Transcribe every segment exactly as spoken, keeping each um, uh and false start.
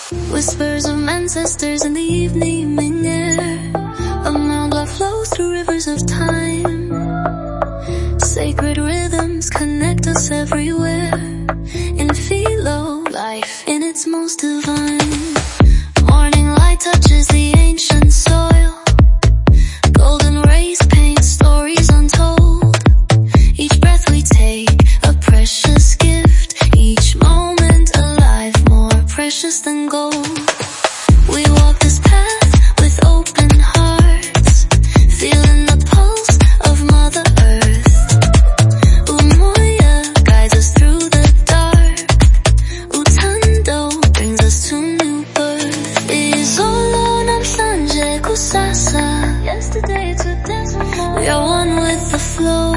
Whispers of ancestors in the evening air. A mild life flows through rivers of time. Sacred rhythms connect us everywhere. In philo, life in its most divine. Morning light touches the ancient soil. Golden rays paint stories untold. Each breath we take, a precious gift. Each moment alive, more precious than gold. We walk this path with open hearts, feeling the pulse of Mother Earth. Umoja guides us through the dark. Utando brings us to new birth. Izolo namhlanje kusasa. Yesterday, today, tomorrow. We are one with the flow.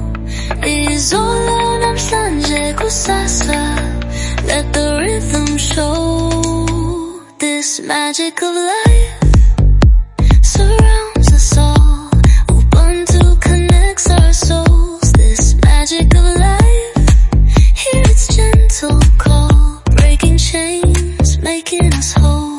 Izolo namhlanje kusasa. Let the rhythm show. This magic of life surrounds us all. Ubuntu connects our souls. This magic of life, hear its gentle call, breaking chains, making us whole.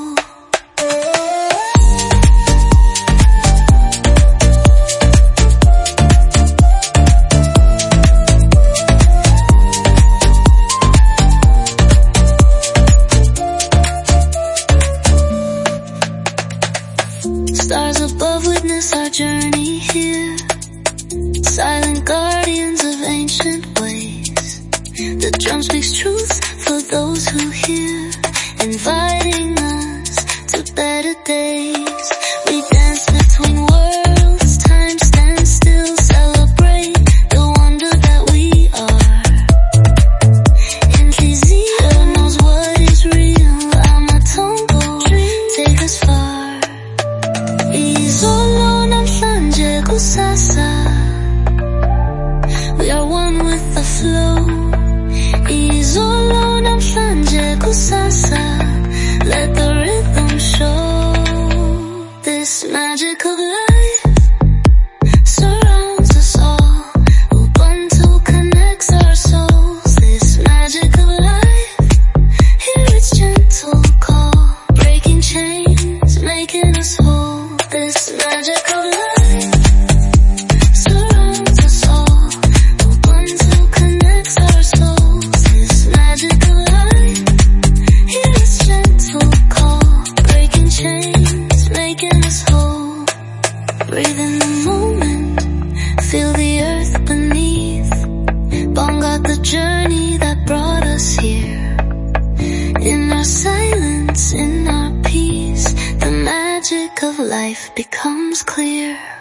Stars above witness our journey here. Silent guardians of ancient ways. The drum speaks truth for those who hear, inviting us to better days. We dance between worlds, time stands still. Celebrate the wonder that we are. Inhliziyyo knows what is real. Amatongo take us far. Izolo namhlanje kusasa. We are one with the flow. Izolo namhlanje kusasa. Let the rhythm show. This magic of life surrounds us all. Ubuntu connects our souls. This magic of life, hear its gentle call, breaking chains, making us whole. This magic of life surrounds us all. Ubuntu connects our souls. This magic of life, hear its gentle call, breaking chains, making us whole. Breathe in the moment, feel the earth beneath. Bong got the journey that brought us here. In our silence, in our peace, the magic of life becomes clear.